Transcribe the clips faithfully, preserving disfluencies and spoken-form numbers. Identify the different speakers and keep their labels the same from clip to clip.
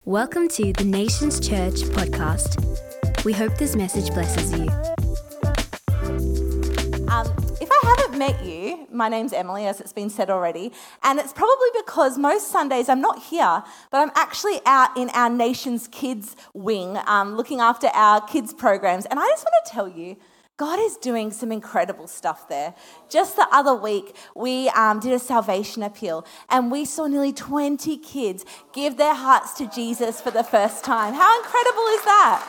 Speaker 1: Welcome to the Nations Church podcast. We hope this message blesses you.
Speaker 2: Um, if I haven't met you, my name's Emily, as it's been said already, and it's probably because most Sundays I'm not here, but I'm actually out in our Nations Kids wing, um, looking after our kids programs, and I just want to tell you, God is doing some incredible stuff there. Just the other week, we um, did a salvation appeal, and we saw nearly twenty kids give their hearts to Jesus for the first time. How incredible is that?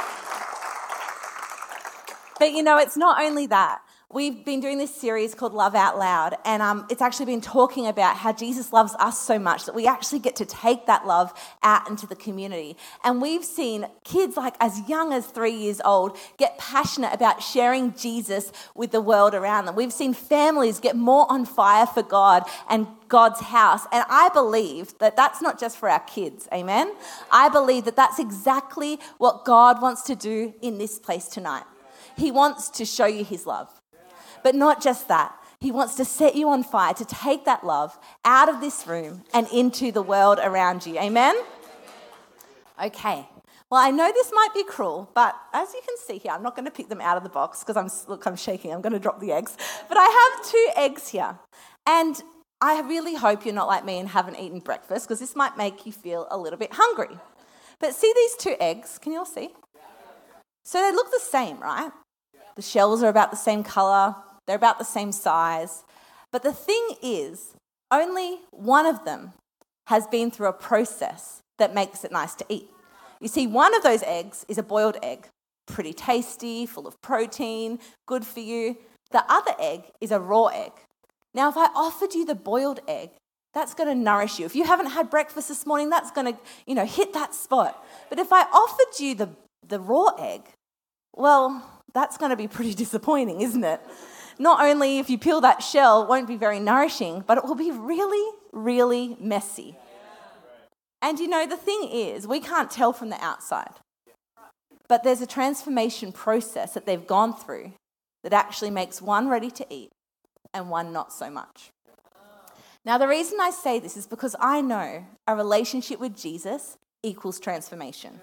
Speaker 2: But you know, it's not only that. We've been doing this series called Love Out Loud, and um, it's actually been talking about how Jesus loves us so much that we actually get to take that love out into the community. And we've seen kids like as young as three years old get passionate about sharing Jesus with the world around them. We've seen families get more on fire for God and God's house. And I believe that that's not just for our kids, amen? I believe that that's exactly what God wants to do in this place tonight. He wants to show you his love. But not just that. He wants to set you on fire, to take that love out of this room and into the world around you. Amen? Okay. Well, I know this might be cruel, but as you can see here, I'm not going to pick them out of the box because I'm look, I'm shaking. I'm going to drop the eggs. But I have two eggs here. And I really hope you're not like me and haven't eaten breakfast because this might make you feel a little bit hungry. But see these two eggs? Can you all see? So they look the same, right? The shells are about the same colour. They're about the same size. But the thing is, only one of them has been through a process that makes it nice to eat. You see, one of those eggs is a boiled egg. Pretty tasty, full of protein, good for you. The other egg is a raw egg. Now, if I offered you the boiled egg, that's going to nourish you. If you haven't had breakfast this morning, that's going to, you know, hit that spot. But if I offered you the, the raw egg, well, that's going to be pretty disappointing, isn't it? Not only if you peel that shell, it won't be very nourishing, but it will be really, really messy. And you know, the thing is, we can't tell from the outside, but there's a transformation process that they've gone through that actually makes one ready to eat and one not so much. Now, the reason I say this is because I know a relationship with Jesus equals transformation.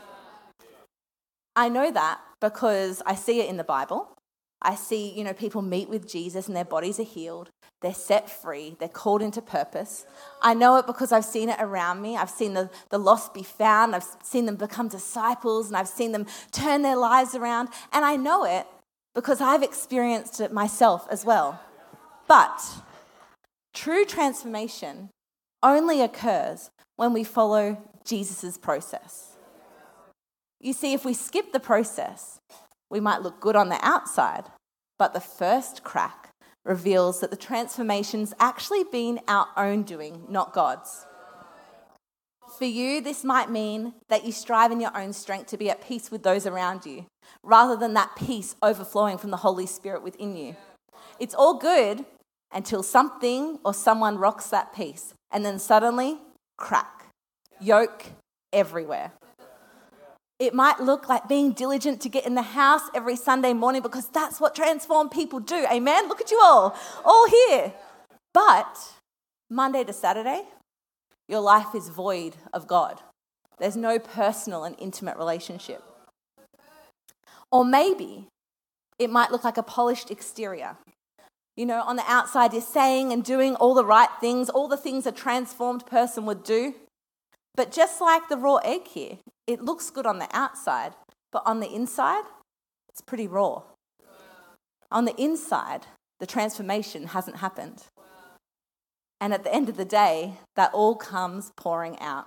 Speaker 2: I know that because I see it in the Bible. I see, you know, people meet with Jesus and their bodies are healed. They're set free. They're called into purpose. I know it because I've seen it around me. I've seen the, the lost be found. I've seen them become disciples and I've seen them turn their lives around. And I know it because I've experienced it myself as well. But true transformation only occurs when we follow Jesus' process. You see, if we skip the process, we might look good on the outside, but the first crack reveals that the transformation's actually been our own doing, not God's. For you, this might mean that you strive in your own strength to be at peace with those around you, rather than that peace overflowing from the Holy Spirit within you. It's all good until something or someone rocks that peace, and then suddenly, crack, yoke everywhere. It might look like being diligent to get in the house every Sunday morning because that's what transformed people do. Amen? Look at you all, all here. But Monday to Saturday, your life is void of God. There's no personal and intimate relationship. Or maybe it might look like a polished exterior. You know, on the outside, you're saying and doing all the right things, all the things a transformed person would do. But just like the raw egg here, it looks good on the outside, but on the inside, it's pretty raw. On the inside, the transformation hasn't happened. And at the end of the day, that all comes pouring out.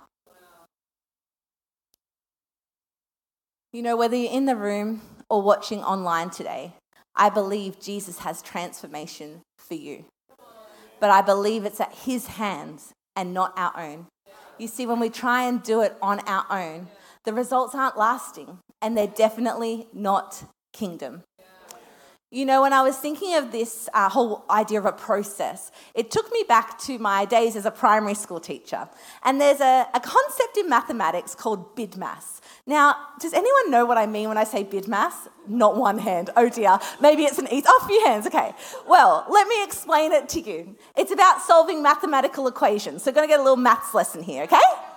Speaker 2: You know, whether you're in the room or watching online today, I believe Jesus has transformation for you. But I believe it's at his hands and not our own. You see, when we try and do it on our own, the results aren't lasting, and they're definitely not kingdom. You know, when I was thinking of this uh, whole idea of a process, it took me back to my days as a primary school teacher. And there's a, a concept in mathematics called BIDMAS. Now, does anyone know what I mean when I say BIDMAS? Not one hand. Oh dear. Maybe it's an easy. Oh, a few hands. Okay. Well, let me explain it to you. It's about solving mathematical equations. So we're going to get a little maths lesson here, okay?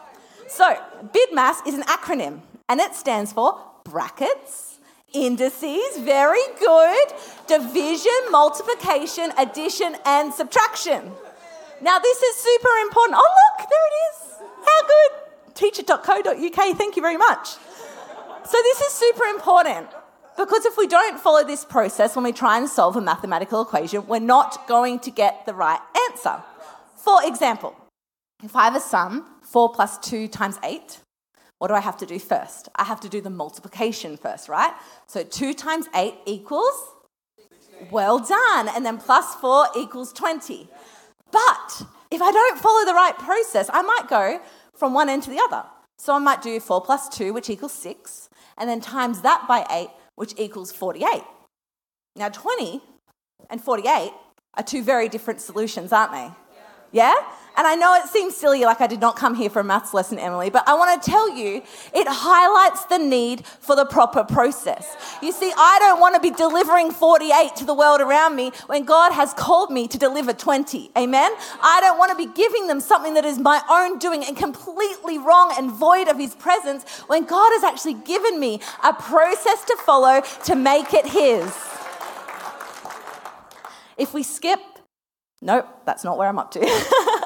Speaker 2: So, BIDMAS is an acronym, and it stands for brackets, indices, very good, division, multiplication, addition, and subtraction. Now, this is super important. Oh, look, there it is. How good. teacher dot co dot U K, thank you very much. So this is super important because if we don't follow this process when we try and solve a mathematical equation, we're not going to get the right answer. For example, if I have a sum, four plus two times eight, what do I have to do first? I have to do the multiplication first, right? So two times eight equals, well done, and then plus four equals twenty. But if I don't follow the right process, I might go from one end to the other. So I might do four plus two, which equals six, and then times that by eight, which equals forty-eight. Now twenty and forty-eight are two very different solutions, aren't they? Yeah? And I know it seems silly, like I did not come here for a maths lesson, Emily, but I want to tell you, it highlights the need for the proper process. You see, I don't want to be delivering forty-eight to the world around me when God has called me to deliver twenty. Amen? I don't want to be giving them something that is my own doing and completely wrong and void of His presence when God has actually given me a process to follow to make it His. If we skip, nope, that's not where I'm up to.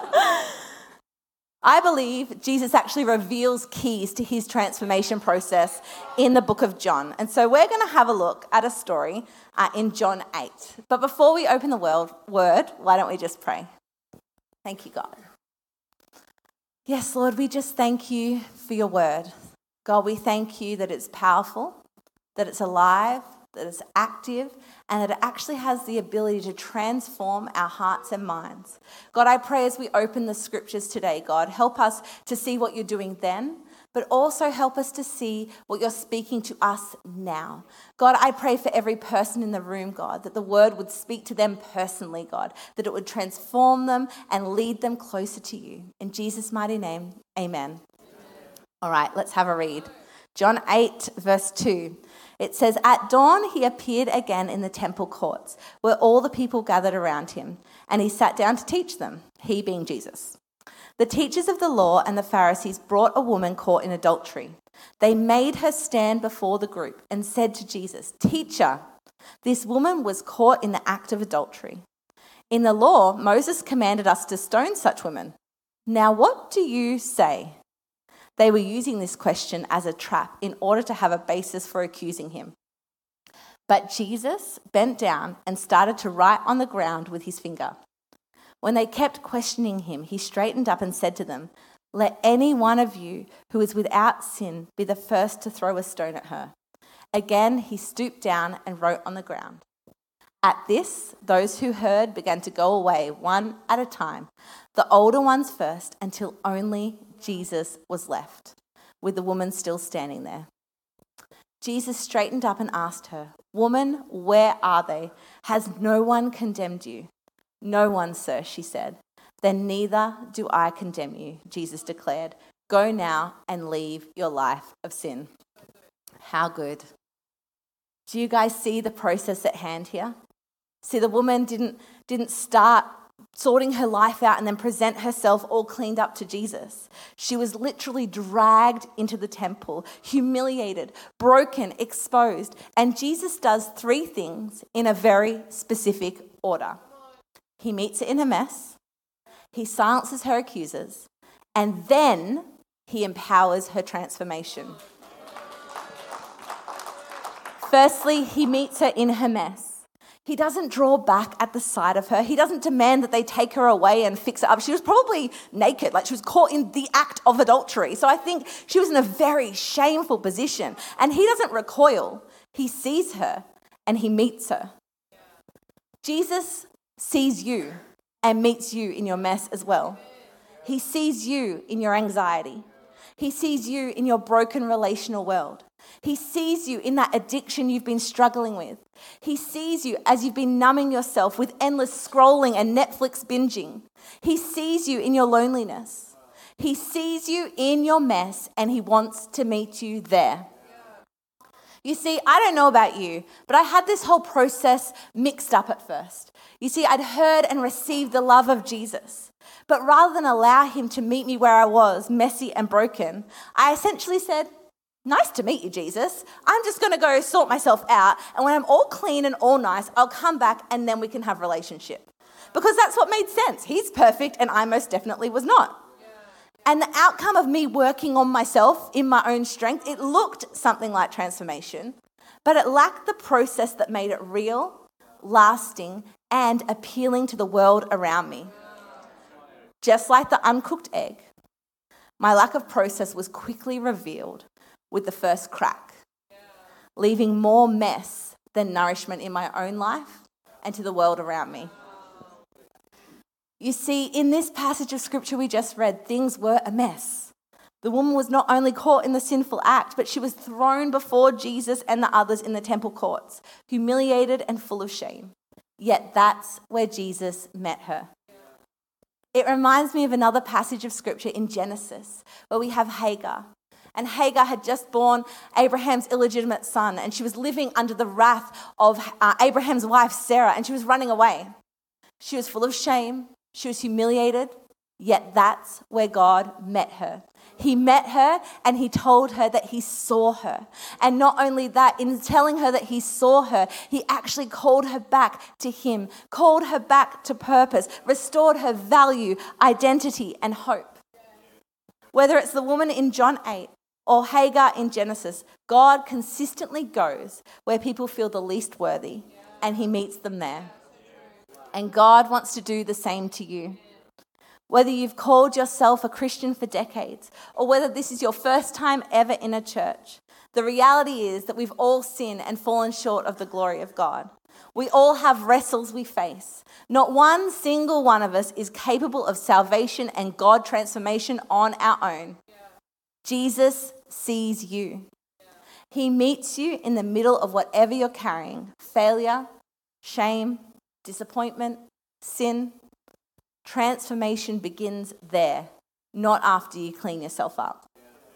Speaker 2: I believe Jesus actually reveals keys to His transformation process in the book of John. And so we're going to have a look at a story uh, in John eight. But before we open the world, word, why don't we just pray? Thank you, God. Yes, Lord, we just thank you for your word. God, we thank you that it's powerful, that it's alive, that it's active, and that it actually has the ability to transform our hearts and minds. God, I pray as we open the scriptures today, God, help us to see what you're doing then, but also help us to see what you're speaking to us now. God, I pray for every person in the room, God, that the word would speak to them personally, God, that it would transform them and lead them closer to you. In Jesus' mighty name, amen. All right, let's have a read. John eight, verse two. It says, "At dawn he appeared again in the temple courts, where all the people gathered around him, and he sat down to teach them, he being Jesus. The teachers of the law and the Pharisees brought a woman caught in adultery. They made her stand before the group and said to Jesus, 'Teacher, this woman was caught in the act of adultery. In the law, Moses commanded us to stone such women. Now what do you say?' They were using this question as a trap in order to have a basis for accusing him. But Jesus bent down and started to write on the ground with his finger. When they kept questioning him, he straightened up and said to them, 'Let any one of you who is without sin be the first to throw a stone at her.' Again, he stooped down and wrote on the ground. At this, those who heard began to go away one at a time, the older ones first, until only Jesus was left, with the woman still standing there. Jesus straightened up and asked her, 'Woman, where are they? Has no one condemned you?' 'No one, sir,' she said. 'Then neither do I condemn you,' Jesus declared. 'Go now and leave your life of sin.'" How good. Do you guys see the process at hand here? See, the woman didn't, didn't start sorting her life out and then present herself all cleaned up to Jesus. She was literally dragged into the temple, humiliated, broken, exposed. And Jesus does three things in a very specific order. He meets her in her mess, he silences her accusers, and then he empowers her transformation. Firstly, he meets her in her mess. He doesn't draw back at the sight of her. He doesn't demand that they take her away and fix her up. She was probably naked, like she was caught in the act of adultery. So I think she was in a very shameful position. And he doesn't recoil. He sees her and he meets her. Jesus sees you and meets you in your mess as well. He sees you in your anxiety. He sees you in your broken relational world. He sees you in that addiction you've been struggling with. He sees you as you've been numbing yourself with endless scrolling and Netflix binging. He sees you in your loneliness. He sees you in your mess and he wants to meet you there. You see, I don't know about you, but I had this whole process mixed up at first. You see, I'd heard and received the love of Jesus, but rather than allow him to meet me where I was, messy and broken, I essentially said, nice to meet you, Jesus. I'm just going to go sort myself out, and when I'm all clean and all nice, I'll come back and then we can have a relationship. Because that's what made sense. He's perfect and I most definitely was not. And the outcome of me working on myself in my own strength, it looked something like transformation, but it lacked the process that made it real, lasting, and appealing to the world around me. Just like the uncooked egg, my lack of process was quickly revealed with the first crack, leaving more mess than nourishment in my own life and to the world around me. You see, in this passage of scripture we just read, things were a mess. The woman was not only caught in the sinful act, but she was thrown before Jesus and the others in the temple courts, humiliated and full of shame. Yet that's where Jesus met her. It reminds me of another passage of scripture in Genesis, where we have Hagar. And Hagar had just born Abraham's illegitimate son, and she was living under the wrath of uh, Abraham's wife, Sarah, and she was running away. She was full of shame. She was humiliated, yet that's where God met her. He met her and he told her that he saw her. And not only that, in telling her that he saw her, he actually called her back to him, called her back to purpose, restored her value, identity, and hope. Whether it's the woman in John eight or Hagar in Genesis, God consistently goes where people feel the least worthy and he meets them there. And God wants to do the same to you. Whether you've called yourself a Christian for decades or whether this is your first time ever in a church, the reality is that we've all sinned and fallen short of the glory of God. We all have wrestles we face. Not one single one of us is capable of salvation and God transformation on our own. Jesus sees you. He meets you in the middle of whatever you're carrying: failure, shame, disappointment, sin. Transformation begins there, not after you clean yourself up.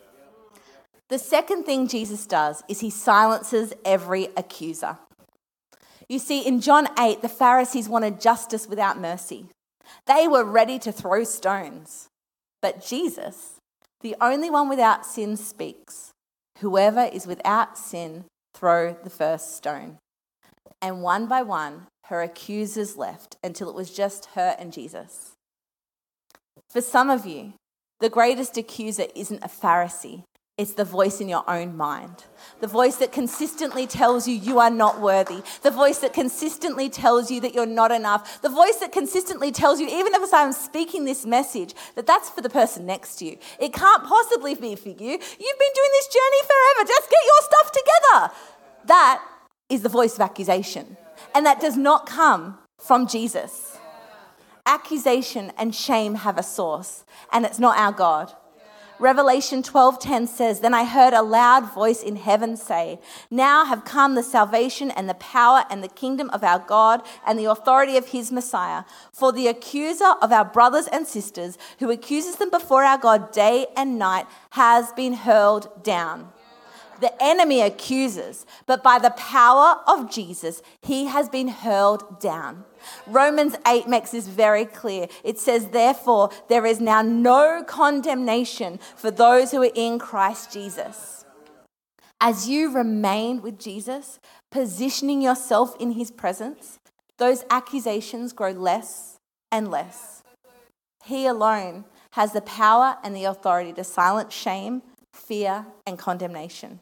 Speaker 2: The second thing Jesus does is he silences every accuser. You see, in John eight, the Pharisees wanted justice without mercy. They were ready to throw stones. But Jesus, the only one without sin, speaks. Whoever is without sin, throw the first stone. And one by one, her accusers left until it was just her and Jesus. For some of you, the greatest accuser isn't a Pharisee. It's the voice in your own mind. The voice that consistently tells you you are not worthy. The voice that consistently tells you that you're not enough. The voice that consistently tells you, even if I'm speaking this message, that that's for the person next to you. It can't possibly be for you. You've been doing this journey forever. Just get your stuff together. That is the voice of accusation. And that does not come from Jesus. Accusation and shame have a source, and it's not our God. Revelation twelve ten says, "Then I heard a loud voice in heaven say, 'Now have come the salvation and the power and the kingdom of our God and the authority of his Messiah. For the accuser of our brothers and sisters, who accuses them before our God day and night, has been hurled down.'" The enemy accuses, but by the power of Jesus, he has been hurled down. Romans eight makes this very clear. It says, "Therefore, there is now no condemnation for those who are in Christ Jesus." As you remain with Jesus, positioning yourself in his presence, those accusations grow less and less. He alone has the power and the authority to silence shame, fear, and condemnation.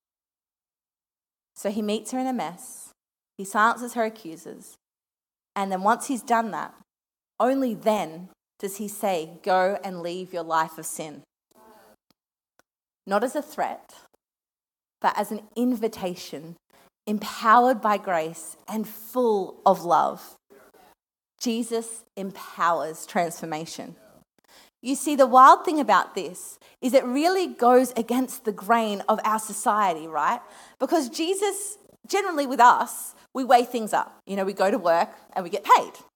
Speaker 2: So he meets her in a mess. He silences her accusers. And then once he's done that, only then does he say, "Go and leave your life of sin." Not as a threat, but as an invitation, empowered by grace and full of love. Jesus empowers transformation. You see, the wild thing about this is it really goes against the grain of our society, right? Because Jesus, generally with us, we weigh things up. You know, we go to work and we get paid.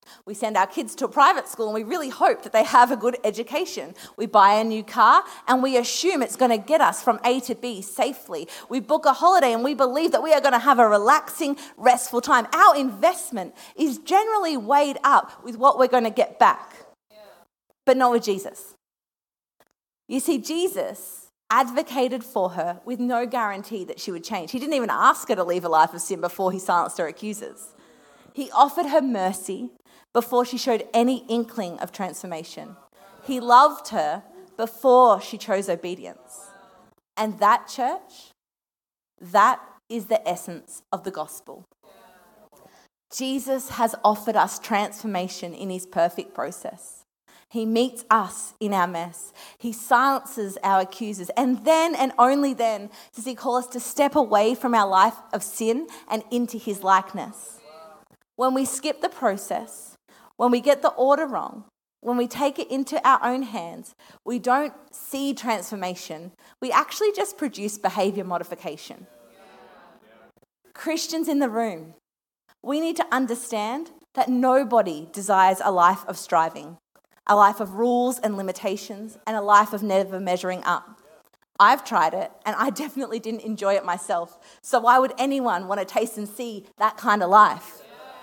Speaker 2: We send our kids to a private school and we really hope that they have a good education. We buy a new car and we assume it's going to get us from A to B safely. We book a holiday and we believe that we are going to have a relaxing, restful time. Our investment is generally weighed up with what we're going to get back, but not with Jesus. You see, Jesus advocated for her with no guarantee that she would change. He didn't even ask her to leave a life of sin before he silenced her accusers. He offered her mercy before she showed any inkling of transformation. He loved her before she chose obedience. And that, church, that is the essence of the gospel. Jesus has offered us transformation in his perfect process. He meets us in our mess. He silences our accusers. And then and only then does he call us to step away from our life of sin and into his likeness. When we skip the process, when we get the order wrong, when we take it into our own hands, we don't see transformation. We actually just produce behavior modification. Christians in the room, we need to understand that nobody desires a life of striving, a life of rules and limitations, and a life of never measuring up. I've tried it, and I definitely didn't enjoy it myself. So why would anyone want to taste and see that kind of life?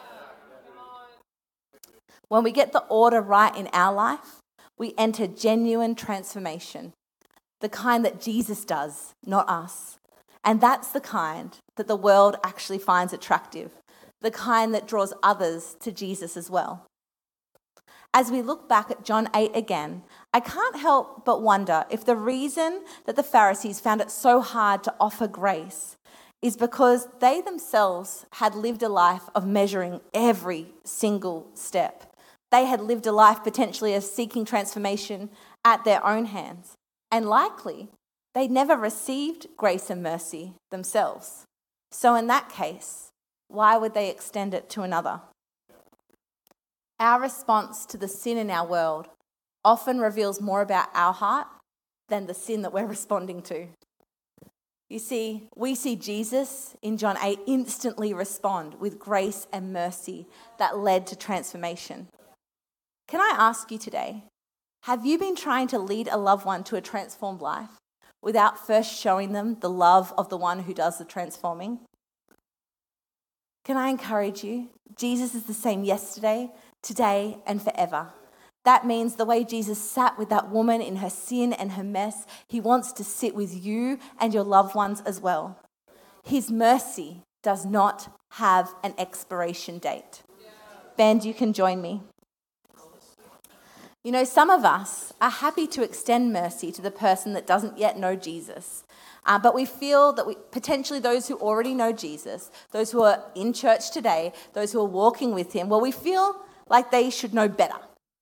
Speaker 2: When we get the order right in our life, we enter genuine transformation, the kind that Jesus does, not us. And that's the kind that the world actually finds attractive, the kind that draws others to Jesus as well. As we look back at John eight again, I can't help but wonder if the reason that the Pharisees found it so hard to offer grace is because they themselves had lived a life of measuring every single step. They had lived a life potentially of seeking transformation at their own hands. And likely, they never received grace and mercy themselves. So in that case, why would they extend it to another? Our response to the sin in our world often reveals more about our heart than the sin that we're responding to. You see, we see Jesus in John eight instantly respond with grace and mercy that led to transformation. Can I ask you today, have you been trying to lead a loved one to a transformed life without first showing them the love of the one who does the transforming? Can I encourage you? Jesus is the same yesterday, today, and forever. That means the way Jesus sat with that woman in her sin and her mess, he wants to sit with you and your loved ones as well. His mercy does not have an expiration date. Band, you can join me. You know, some of us are happy to extend mercy to the person that doesn't yet know Jesus. Uh, but we feel that we, potentially those who already know Jesus, those who are in church today, those who are walking with him, well, we feel like they should know better.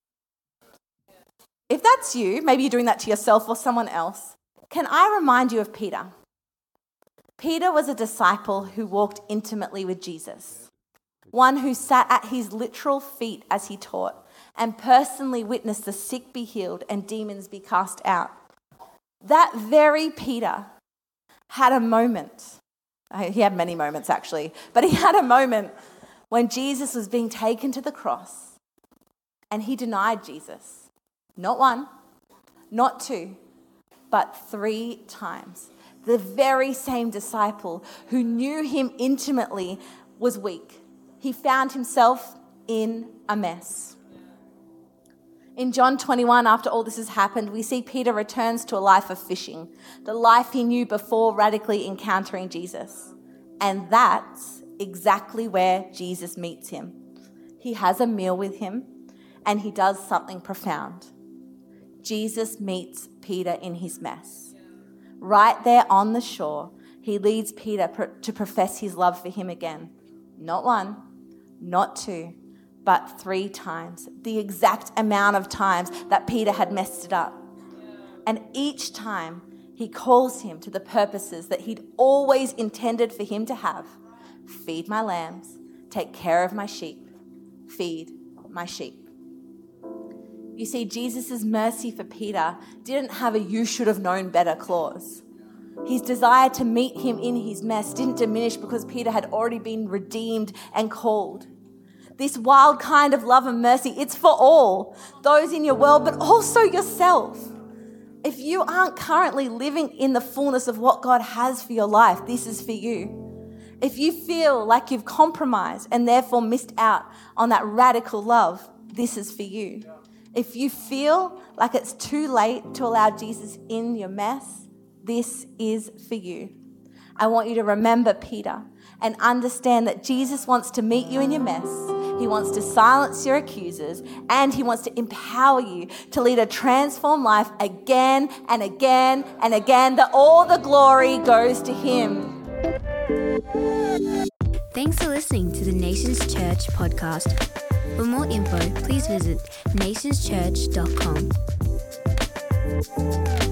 Speaker 2: If that's you, maybe you're doing that to yourself or someone else, can I remind you of Peter? Peter was a disciple who walked intimately with Jesus, one who sat at his literal feet as he taught and personally witnessed the sick be healed and demons be cast out. That very Peter had a moment. He had many moments actually, but he had a moment when Jesus was being taken to the cross and he denied Jesus. Not one, not two, but three times. The very same disciple who knew him intimately was weak. He found himself in a mess. In John twenty-one, after all this has happened, we see Peter returns to a life of fishing, the life he knew before radically encountering Jesus. And that's exactly where Jesus meets him. He has a meal with him, and he does something profound. Jesus meets Peter in his mess. Right there on the shore, he leads Peter to profess his love for him again. Not one, not two, but three times, the exact amount of times that Peter had messed it up. And each time he calls him to the purposes that he'd always intended for him to have. Feed my lambs, take care of my sheep, feed my sheep. You see, Jesus' mercy for Peter didn't have a you should have known better clause. His desire to meet him in his mess didn't diminish because Peter had already been redeemed and called. this wild kind of love and mercy. It's for all, those in your world, but also yourself. If you aren't currently living in the fullness of what God has for your life, this is for you. If you feel like you've compromised and therefore missed out on that radical love, this is for you. If you feel like it's too late to allow Jesus in your mess, this is for you. I want you to remember Peter and understand that Jesus wants to meet you in your mess. He wants to silence your accusers, and he wants to empower you to lead a transformed life again and again and again, that all the glory goes to him.
Speaker 1: Thanks for listening to the Nations Church podcast. For more info, please visit nations church dot com.